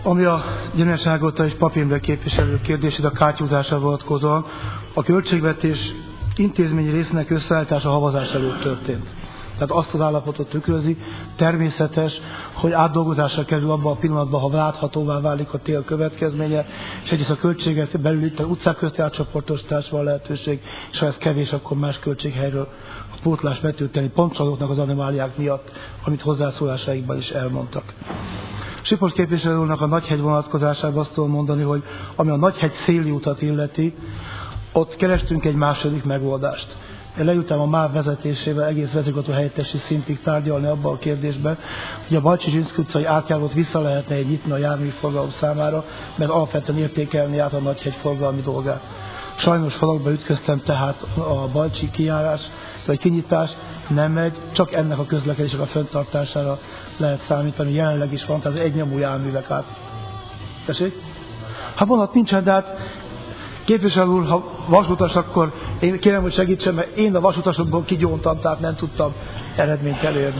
Ami a Gyimesi Ágota és Pap Imre képviselő kérdését a kátyúzásra vonatkozóan, a költségvetés intézményi részének összeállítása havazás előtt történt. Tehát azt az állapotot tükrözi, természetes, hogy átdolgozásra kerül abban a pillanatban, ha láthatóvá válik a tél következménye, és egyrészt a költséget belül itt a utcák közti átcsoportosítás van lehetőség, és ha ez kevés, akkor más költséghelyről a pótlást betölteni, pont azoknak az anomáliák miatt, amit hozzászólásaikban is elmondtak. Sipos képviselő úrnak a Nagyhegy vonatkozásában azt tudom mondani, hogy ami a Nagyhegy széli utat illeti, ott kerestünk egy második megoldást. Én leültem a MÁV vezetésével egész vezérigazgató helyettesi szintig tárgyalni abban a kérdésben, hogy a Balcsy-Zsinszky utcai átjárót vissza lehetne nyitni a járműforgalom számára, mert alapvetően értékelni át a Nagyhegy forgalmi dolgát. Sajnos falakba ütköztem, tehát a Balcsi kijárás vagy kinyitás nem megy, csak ennek a közlekedésnek a fenntartására lehet számítani, jelenleg is van, tehát egynyomú járművek át. Tessék? Hát vonat nincsen, de hát képviselő úr, ha vasutas, akkor én kérem, hogy segítsen, mert én a vasutasokból kigyóntam, tehát nem tudtam eredményt elérni.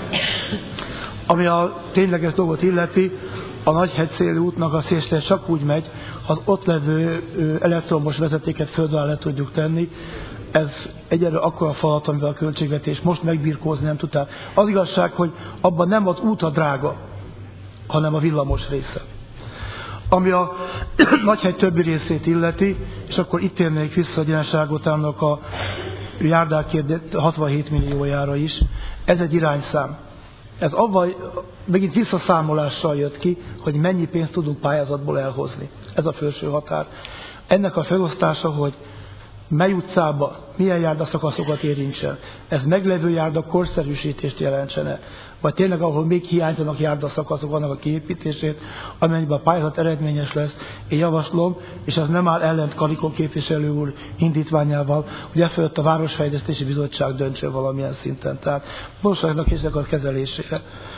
Ami a tényleges dolgot illeti, a Nagyhegy széli útnak a szélső csak úgy megy, ha az ott levő elektromos vezetéket földre le tudjuk tenni. Ez egyelőre akkora falat, amivel a költségvetés most megbirkózni nem tudták. Az igazság, hogy abban nem az út a drága, hanem a villamos része. Ami a Nagyhegy többi részét illeti, és akkor itt térnék vissza a Gyimesi Ágotának a járdák 67 milliójára is. Ez egy irányszám. Ez avval megint visszaszámolással jött ki, hogy mennyi pénzt tudunk pályázatból elhozni. Ez a felső határ. Ennek a felosztása, hogy mely utcába milyen járdaszakaszokat érintsen, ez meglevő járda korszerűsítést jelentsene, vagy tényleg ahol még hiányzanak járdaszakaszok, annak a kiépítését, amennyiben a pályázat eredményes lesz, én javaslom, és ez nem áll ellent Kalikó képviselő úr indítványával, hogy e fölött a Városfejlesztési Bizottság döntsön valamilyen szinten. Tehát borsajnak és a kezelésére.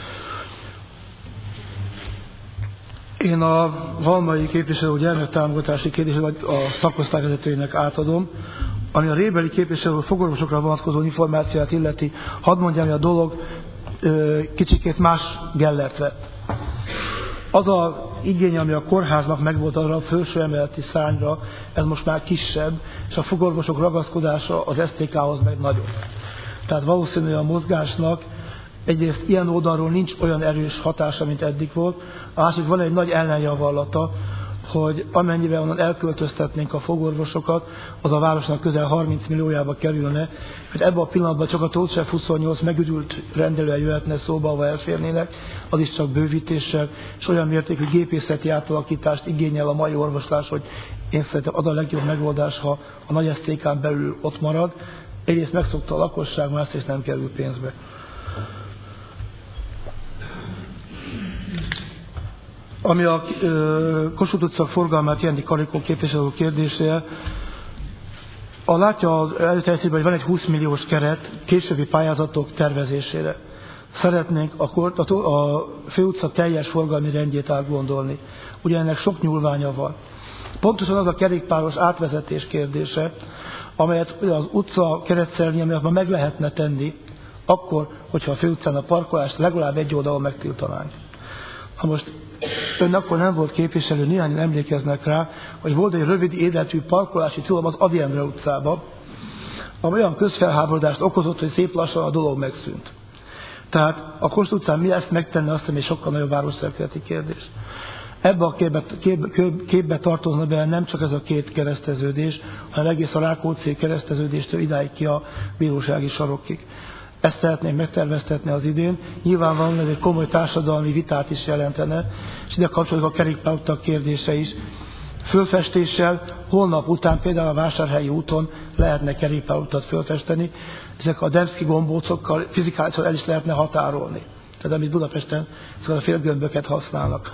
Én a Halmai képviselő úr gyermektámogatási kérdését vagy a szakosztályvezetőjének átadom, ami a rébeli képviselő fogorvosokra vonatkozó információt illeti. Hadd mondjam, hogy a dolog kicsikét más gellert vett. Az az igény, ami a kórháznak megvolt arra a felső emeleti szárnyra, ez most már kisebb, és a fogorvosok ragaszkodása az STK-hoz meg nagyobb. Tehát valószínűleg a mozgásnak egyrészt ilyen oldalról nincs olyan erős hatása, mint eddig volt, a másik van egy nagy ellenjavallata, hogy amennyiben onnan elköltöztetnénk a fogorvosokat, az a városnak közel 30 milliójába kerülne, hogy ebben a pillanatban csak a Tóth Seff 28 megüdült rendelően jöhetne szóba, ahol elférnének, az is csak bővítéssel, és olyan mértékű gépészeti átalakítást igényel a mai orvoslás, hogy én szerintem az a legjobb megoldás, ha a nagy SZTK-n belül ott marad. Egyrészt megszokta a lakosság, másrészt nem kerül pénzbe. Ami a Kossuth utca forgalmát jelenti Kalikó képviselő kérdésére, látja az előterjesztésben, hogy van egy 20 milliós keret későbbi pályázatok tervezésére. Szeretnénk a főutca teljes forgalmi rendjét átgondolni. Ugye ennek sok nyúlványa van. Pontosan az a kerékpáros átvezetés kérdése, amelyet az utca keretszerni, amelyet ma meg lehetne tenni, akkor, hogyha a főutcán a parkolást legalább egy oldalon megtiltanánk. Ha most ön akkor nem volt képviselő, néhányan emlékeznek rá, hogy volt egy rövid életű parkolási tilalom az Ady Endre utcában, ami olyan közfelháborodást okozott, hogy szép lassan a dolog megszűnt. Tehát a Kossuth utcán mi ezt megtenne, azt hiszem, egy sokkal nagyobb városszerkezeti kérdés. Ebbe a képbe tartozna be nem csak ez a két kereszteződés, hanem egész a Rákóczi kereszteződéstől idáig ki a bírósági sarokig. Ezt szeretnénk megterveztetni az idén. Nyilvánvalóan ez egy komoly társadalmi vitát is jelentene, és ide kapcsolódik a kerékpárutak kérdése is. Fölfestéssel holnap után például a Vásárhelyi úton lehetne kerékpárutat fölfesteni, ezek a Dembski gombócokkal fizikálisan el is lehetne határolni. Tehát amit Budapesten a félgömböket használnak.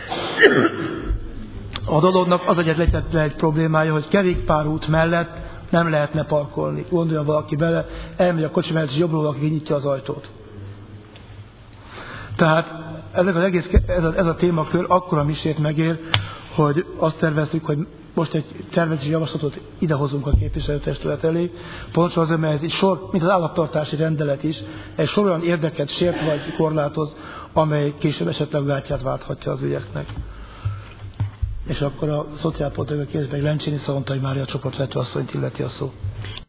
A dolognak az egyetlen egy problémája, hogy kerékpárút mellett nem lehetne parkolni. Gondolja valaki bele, elmegy a kocsi mellett, és jobbról valaki kinyitja az ajtót. Tehát ez a témakör akkora misét megér, hogy azt tervezzük, hogy most egy tervezési javaslatot idehozunk a képviselőtestület elé, pontosan azért, mert ez egy sor, mint az állattartási rendelet is, egy sor olyan érdeket sért vagy korlátoz, amely később esetleg gátját válthatja az ügyeknek. És akkor a szociálpolitikai kérdésben Lencsényi Szalontai Mária csoportvezető asszonyt illeti a szó.